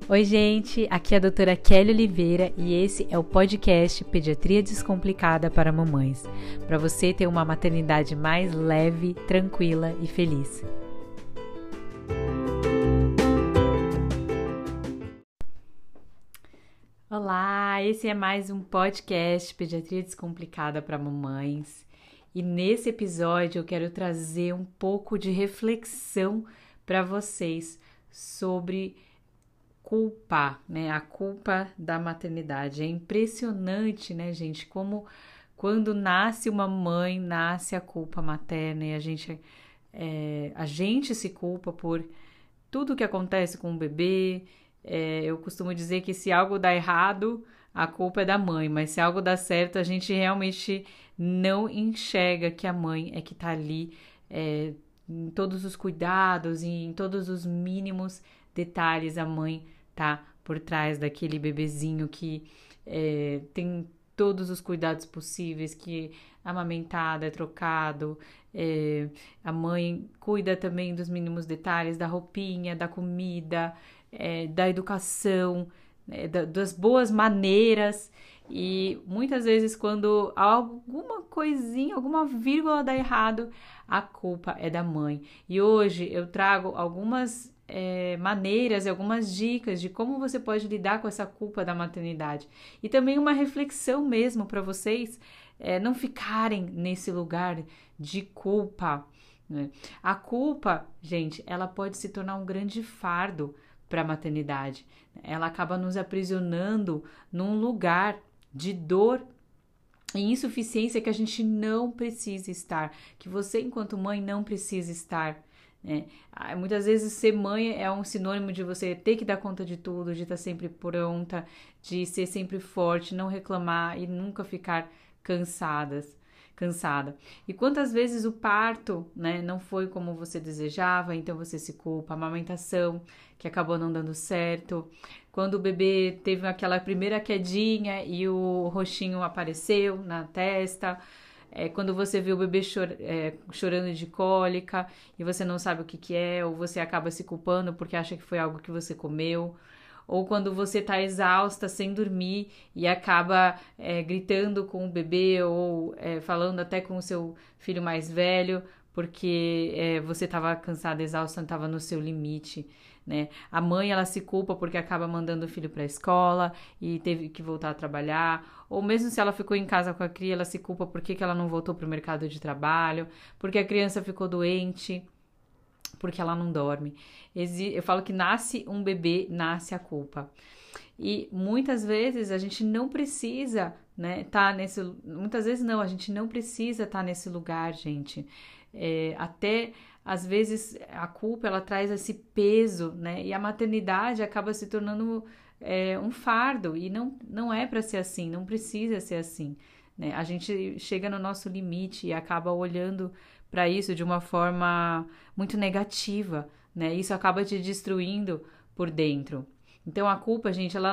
Oi, gente, aqui é a doutora Kelly Oliveira e esse é o podcast Pediatria Descomplicada para Mamães, para você ter uma maternidade mais leve, tranquila e feliz. Olá, esse é mais um podcast Pediatria Descomplicada para Mamães e nesse episódio eu quero trazer um pouco de reflexão para vocês sobre culpa, né? A culpa da maternidade. É impressionante, né, gente? Como quando nasce uma mãe, nasce a culpa materna e a gente se culpa por tudo que acontece com o bebê. Eu costumo dizer que se algo dá errado, a culpa é da mãe, mas se algo dá certo, a gente realmente não enxerga que a mãe é que tá ali em todos os cuidados e em todos os mínimos detalhes. A mãe tá por trás daquele bebezinho que tem todos os cuidados possíveis, que amamentado, é trocado, a mãe cuida também dos mínimos detalhes, da roupinha, da comida, da educação, das boas maneiras. E muitas vezes quando alguma coisinha, alguma vírgula dá errado, a culpa é da mãe. E hoje eu trago algumas maneiras e algumas dicas de como você pode lidar com essa culpa da maternidade. E também uma reflexão mesmo para vocês não ficarem nesse lugar de culpa, né? A culpa, gente, ela pode se tornar um grande fardo para a maternidade. Ela acaba nos aprisionando num lugar de dor e insuficiência que a gente não precisa estar, que você, enquanto mãe, não precisa estar. Muitas vezes ser mãe é um sinônimo de você ter que dar conta de tudo, de estar sempre pronta, de ser sempre forte, não reclamar e nunca ficar cansada. E quantas vezes o parto, né, não foi como você desejava, então você se culpa. A amamentação que acabou não dando certo, quando o bebê teve aquela primeira quedinha e o roxinho apareceu na testa, quando você vê o bebê chorando de cólica e você não sabe o que é, ou você acaba se culpando porque acha que foi algo que você comeu, ou quando você tá exausta, sem dormir e acaba gritando com o bebê ou falando até com o seu filho mais velho porque você estava cansada, exausta, estava no seu limite, né? A mãe, ela se culpa porque acaba mandando o filho para a escola e teve que voltar a trabalhar, ou mesmo se ela ficou em casa com a cria, ela se culpa porque ela não voltou para o mercado de trabalho, porque a criança ficou doente, porque ela não dorme. Eu falo que nasce um bebê, nasce a culpa. E muitas vezes a gente não precisa, né, muitas vezes não, a gente não precisa estar nesse lugar, gente. Até às vezes a culpa, ela traz esse peso, né, e a maternidade acaba se tornando um fardo, e não é para ser assim, não precisa ser assim, né? A gente chega no nosso limite e acaba olhando para isso de uma forma muito negativa, né? Isso acaba te destruindo por dentro. Então a culpa, gente, ela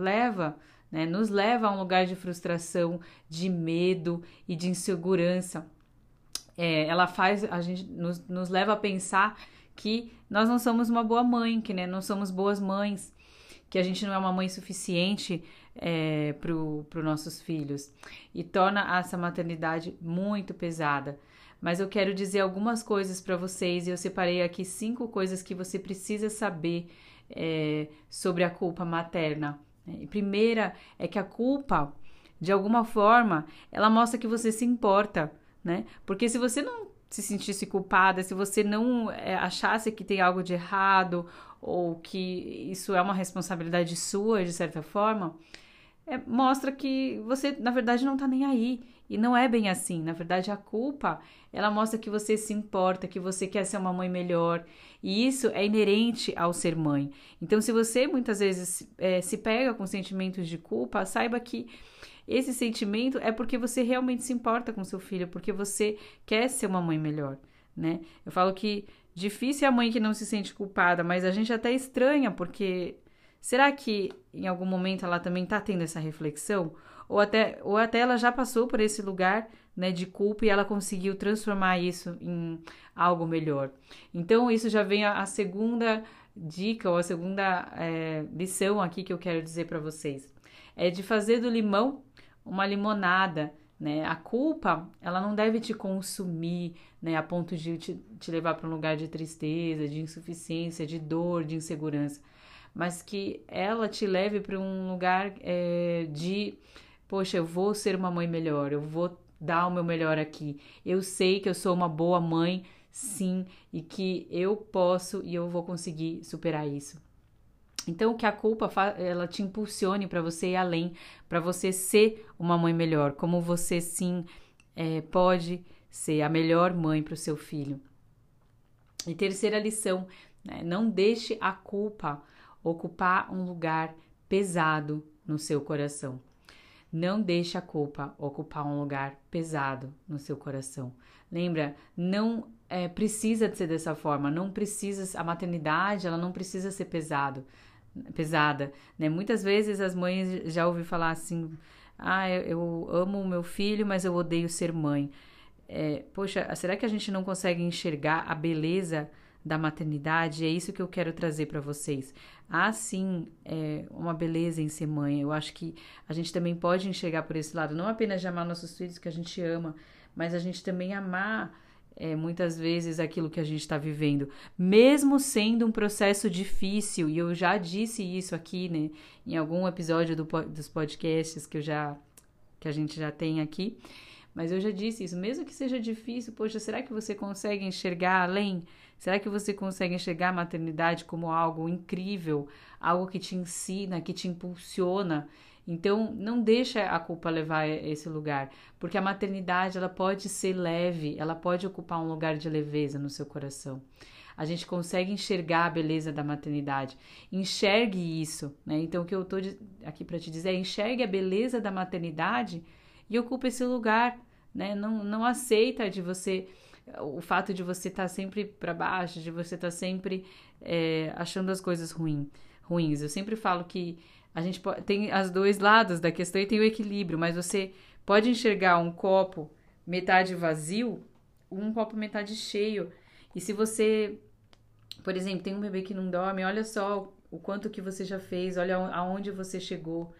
nos leva a um lugar de frustração, de medo e de insegurança. Ela faz a gente nos leva a pensar que nós não somos uma boa mãe, que, né, não somos boas mães, que a gente não é uma mãe suficiente para os nossos filhos, e torna essa maternidade muito pesada. Mas eu quero dizer algumas coisas para vocês e eu separei aqui 5 coisas que você precisa saber sobre a culpa materna. E primeira é que a culpa, de alguma forma, ela mostra que você se importa, né? Porque se você não se sentisse culpada, se você não achasse que tem algo de errado ou que isso é uma responsabilidade sua, de certa forma, mostra que você, na verdade, não tá nem aí. E não é bem assim. Na verdade, a culpa, ela mostra que você se importa, que você quer ser uma mãe melhor. E isso é inerente ao ser mãe. Então, se você muitas vezes se pega com sentimentos de culpa, saiba que esse sentimento é porque você realmente se importa com seu filho, porque você quer ser uma mãe melhor, né? Eu falo que difícil é a mãe que não se sente culpada, mas a gente até estranha, porque será que em algum momento ela também tá tendo essa reflexão? ou até ela já passou por esse lugar, né, de culpa e ela conseguiu transformar isso em algo melhor. Então, isso já vem a segunda dica ou a segunda lição aqui que eu quero dizer para vocês. É de fazer do limão uma limonada, né? A culpa, ela não deve te consumir, né, a ponto de te levar para um lugar de tristeza, de insuficiência, de dor, de insegurança, mas que ela te leve para um lugar de, poxa, eu vou ser uma mãe melhor, eu vou dar o meu melhor aqui. Eu sei que eu sou uma boa mãe, sim, e que eu posso e eu vou conseguir superar isso. Então, que a culpa ela te impulsione para você ir além, para você ser uma mãe melhor, como você sim pode ser a melhor mãe para o seu filho. E terceira lição, né? Não deixe a culpa ocupar um lugar pesado no seu coração. Não deixe a culpa ocupar um lugar pesado no seu coração. Lembra, não precisa ser dessa forma, não precisa, a maternidade ela não precisa ser pesada, né? Muitas vezes as mães já ouvi falar assim, eu amo o meu filho, mas eu odeio ser mãe. Poxa, será que a gente não consegue enxergar a beleza da maternidade? É isso que eu quero trazer para vocês. Há sim uma beleza em ser mãe. Eu acho que a gente também pode enxergar por esse lado, não apenas de amar nossos filhos que a gente ama, mas a gente também amar muitas vezes aquilo que a gente está vivendo, mesmo sendo um processo difícil, e eu já disse isso aqui, né, em algum episódio dos podcasts que a gente já tem aqui, mas eu já disse isso, mesmo que seja difícil, poxa, será que você consegue enxergar além? Será que você consegue enxergar a maternidade como algo incrível, algo que te ensina, que te impulsiona? Então, não deixa a culpa levar a esse lugar, porque a maternidade ela pode ser leve, ela pode ocupar um lugar de leveza no seu coração. A gente consegue enxergar a beleza da maternidade. Enxergue isso, né? Então, o que eu estou aqui para te dizer é enxergue a beleza da maternidade e ocupe esse lugar, né? Não aceita de você o fato de você estar sempre para baixo, de você estar sempre achando as coisas ruins. Eu sempre falo que a gente tem os dois lados da questão e tem o equilíbrio, mas você pode enxergar um copo metade vazio, um copo metade cheio. E se você, por exemplo, tem um bebê que não dorme, olha só o quanto que você já fez, olha aonde você chegou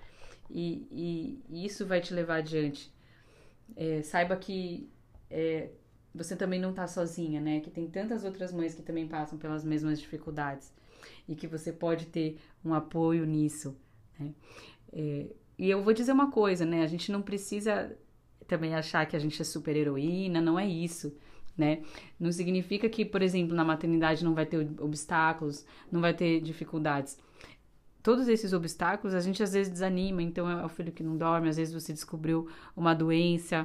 e isso vai te levar adiante. Saiba que você também não está sozinha, né? Que tem tantas outras mães que também passam pelas mesmas dificuldades e que você pode ter um apoio nisso. Né? E eu vou dizer uma coisa, né? A gente não precisa também achar que a gente é super heroína, não é isso, né? Não significa que, por exemplo, na maternidade não vai ter obstáculos, não vai ter dificuldades. Todos esses obstáculos a gente às vezes desanima, então é o filho que não dorme, às vezes você descobriu uma doença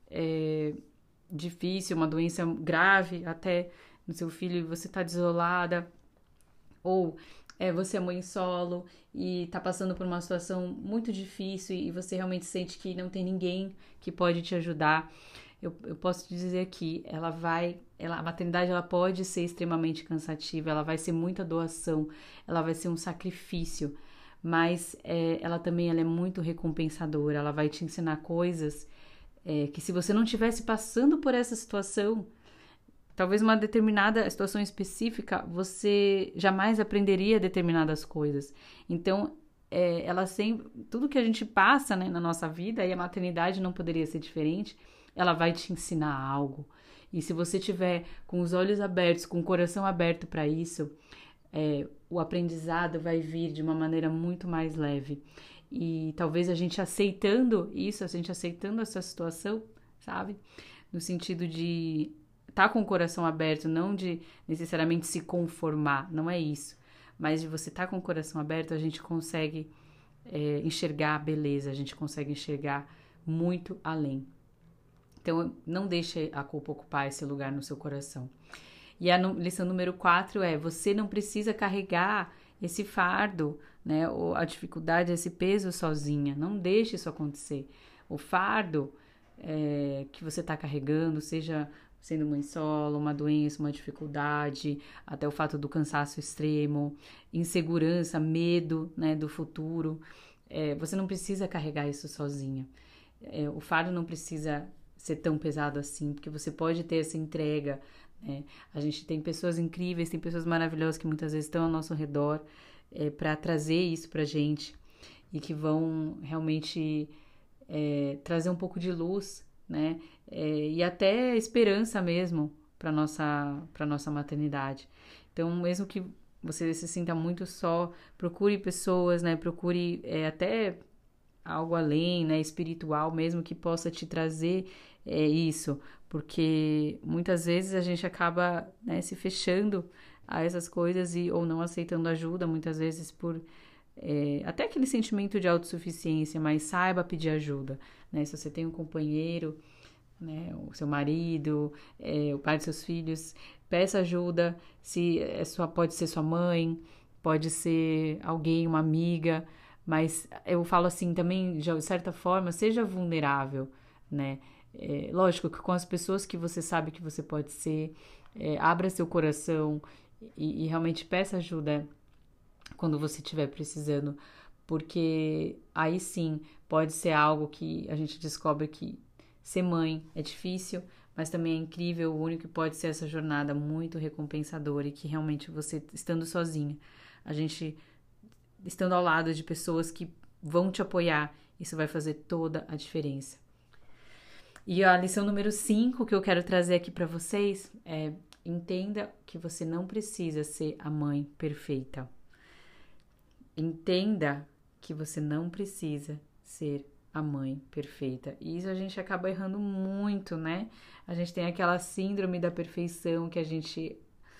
difícil, uma doença grave até no seu filho e você tá desolada, ou você é mãe solo e tá passando por uma situação muito difícil e você realmente sente que não tem ninguém que pode te ajudar. Eu posso te dizer que a maternidade ela pode ser extremamente cansativa, ela vai ser muita doação, ela vai ser um sacrifício, mas ela também ela é muito recompensadora, ela vai te ensinar coisas que se você não estivesse passando por essa situação, talvez uma determinada situação específica, você jamais aprenderia determinadas coisas. Então, ela sempre, tudo que a gente passa, né, na nossa vida, e a maternidade não poderia ser diferente, ela vai te ensinar algo. E se você tiver com os olhos abertos, com o coração aberto para isso, o aprendizado vai vir de uma maneira muito mais leve. E talvez a gente aceitando isso, a gente aceitando essa situação, sabe? No sentido de estar com o coração aberto, não de necessariamente se conformar, não é isso. Mas de você estar com o coração aberto, a gente consegue enxergar a beleza, a gente consegue enxergar muito além. Então, não deixe a culpa ocupar esse lugar no seu coração. E a lição número 4 você não precisa carregar esse fardo, né, ou a dificuldade, esse peso sozinha. Não deixe isso acontecer. O fardo que você está carregando, seja sendo mãe solo, uma doença, uma dificuldade, até o fato do cansaço extremo, insegurança, medo, né, do futuro. você não precisa carregar isso sozinha. O fardo não precisa ser tão pesado assim, porque você pode ter essa entrega, né? A gente tem pessoas incríveis, tem pessoas maravilhosas que muitas vezes estão ao nosso redor para trazer isso pra gente e que vão realmente trazer um pouco de luz, né? E até esperança mesmo para nossa maternidade. Então, mesmo que você se sinta muito só, procure pessoas, né? Procure até algo além, né? Espiritual mesmo, que possa te trazer isso. Porque muitas vezes a gente acaba, né, se fechando a essas coisas ou não aceitando ajuda, muitas vezes por até aquele sentimento de autossuficiência, mas saiba pedir ajuda, né? Se você tem um companheiro, né, o seu marido, o pai de seus filhos, peça ajuda. Se pode ser sua mãe, pode ser alguém, uma amiga, mas eu falo assim também, de certa forma, seja vulnerável, né? Lógico que com as pessoas que você sabe que você pode ser, abra seu coração e realmente peça ajuda quando você estiver precisando, porque aí sim pode ser algo que a gente descobre que ser mãe é difícil, mas também é incrível, o único que pode ser essa jornada muito recompensadora e que realmente você, estando sozinha, a gente estando ao lado de pessoas que vão te apoiar, isso vai fazer toda a diferença. E a lição número 5 que eu quero trazer aqui para vocês é: entenda que você não precisa ser a mãe perfeita. Entenda que você não precisa ser a mãe perfeita. E isso a gente acaba errando muito, né? A gente tem aquela síndrome da perfeição que a gente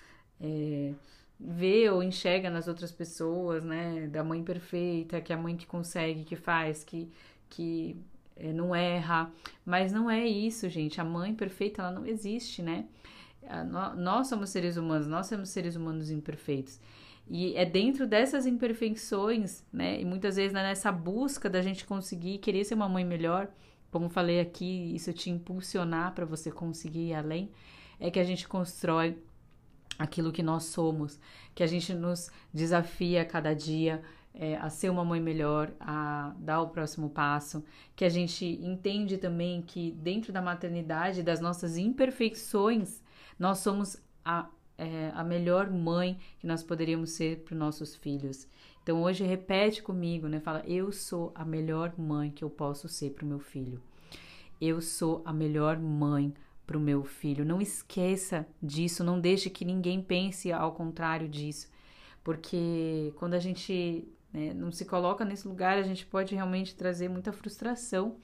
vê ou enxerga nas outras pessoas, né? Da mãe perfeita, que é a mãe que consegue, que faz, que não erra. Mas não é isso, gente. A mãe perfeita, ela não existe, né? Nós somos seres humanos, nós somos seres humanos imperfeitos. E é dentro dessas imperfeições, né? E muitas vezes nessa busca da gente conseguir querer ser uma mãe melhor, como falei aqui, isso te impulsionar para você conseguir ir além, é que a gente constrói aquilo que nós somos, que a gente nos desafia a cada dia a ser uma mãe melhor, a dar o próximo passo, que a gente entende também que dentro da maternidade, das nossas imperfeições, nós somos a melhor mãe que nós poderíamos ser para os nossos filhos. Então hoje repete comigo, né? Fala: eu sou a melhor mãe que eu posso ser para o meu filho. Eu sou a melhor mãe para o meu filho. Não esqueça disso, não deixe que ninguém pense ao contrário disso. Porque quando a gente não se coloca nesse lugar, a gente pode realmente trazer muita frustração.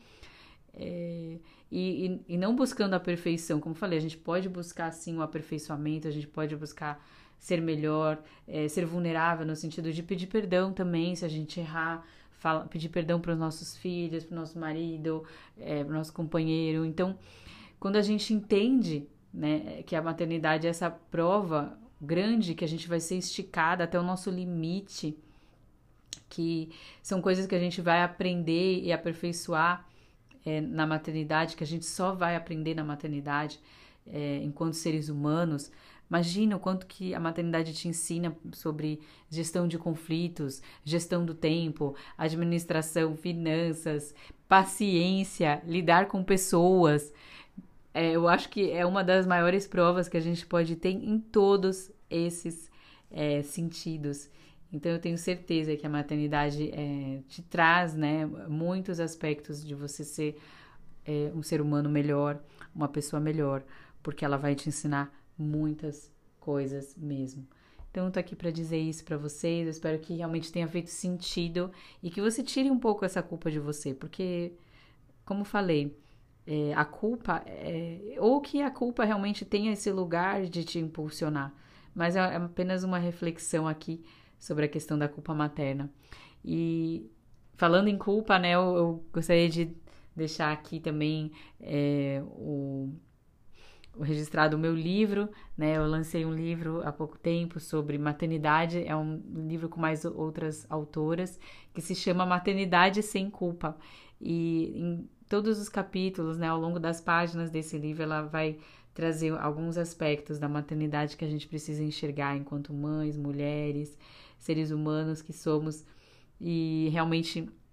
E não buscando a perfeição, como falei, a gente pode buscar sim o aperfeiçoamento, a gente pode buscar ser melhor, ser vulnerável no sentido de pedir perdão também, se a gente errar, pedir perdão para os nossos filhos, para o nosso marido, para o nosso companheiro. Então, quando a gente entende, né, que a maternidade é essa prova grande, que a gente vai ser esticada até o nosso limite, que são coisas que a gente vai aprender e aperfeiçoar na maternidade, que a gente só vai aprender na maternidade enquanto seres humanos. Imagina o quanto que a maternidade te ensina sobre gestão de conflitos, gestão do tempo, administração, finanças, paciência, lidar com pessoas. Eu acho que é uma das maiores provas que a gente pode ter em todos esses sentidos. Então, eu tenho certeza que a maternidade te traz, né, muitos aspectos de você ser um ser humano melhor, uma pessoa melhor, porque ela vai te ensinar muitas coisas mesmo. Então, eu tô aqui para dizer isso para vocês. Eu espero que realmente tenha feito sentido e que você tire um pouco essa culpa de você, porque, como falei, a culpa ou que a culpa realmente tenha esse lugar de te impulsionar, mas é apenas uma reflexão aqui sobre a questão da culpa materna. E falando em culpa, né, eu gostaria de deixar aqui também o registrado o meu livro, né? Eu lancei um livro há pouco tempo sobre maternidade, é um livro com mais outras autoras, que se chama Maternidade Sem Culpa. E em todos os capítulos, né, ao longo das páginas desse livro, ela vai trazer alguns aspectos da maternidade que a gente precisa enxergar enquanto mães, mulheres, seres humanos que somos, e realmente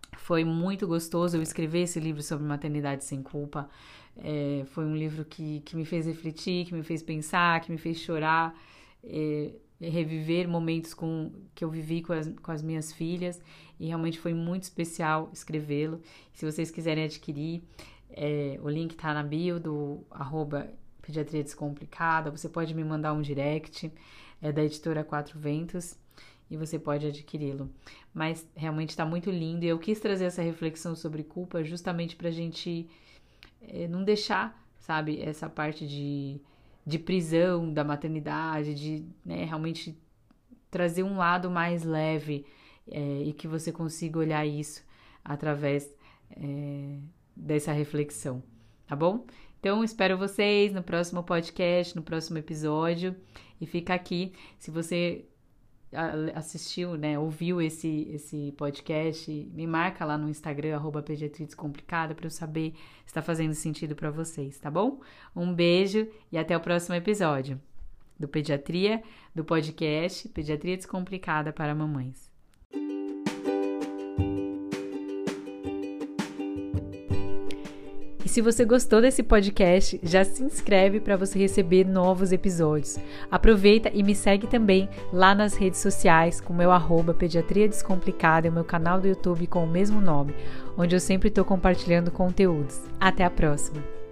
Foi muito gostoso eu escrever esse livro sobre maternidade sem culpa. Foi um livro que me fez refletir, que me fez pensar, que me fez chorar, reviver momentos que eu vivi com as minhas filhas, e realmente foi muito especial escrevê-lo. Se vocês quiserem adquirir, o link tá na bio do @Pediatria Descomplicada. Você pode me mandar um direct, da editora Quatro Ventos, e você pode adquiri-lo. Mas realmente está muito lindo, e eu quis trazer essa reflexão sobre culpa justamente para a gente não deixar, sabe, essa parte de prisão da maternidade, de, né, realmente trazer um lado mais leve, e que você consiga olhar isso através dessa reflexão, tá bom? Então, espero vocês no próximo podcast, no próximo episódio, e fica aqui, se você assistiu, né, ouviu esse podcast, me marca lá no Instagram, @Pediatria Descomplicada, para eu saber se está fazendo sentido para vocês, tá bom? Um beijo e até o próximo episódio do Pediatria, do podcast Pediatria Descomplicada para Mamães. E se você gostou desse podcast, já se inscreve para você receber novos episódios. Aproveita e me segue também lá nas redes sociais com o meu @Pediatria Descomplicada e o meu canal do YouTube com o mesmo nome, onde eu sempre estou compartilhando conteúdos. Até a próxima!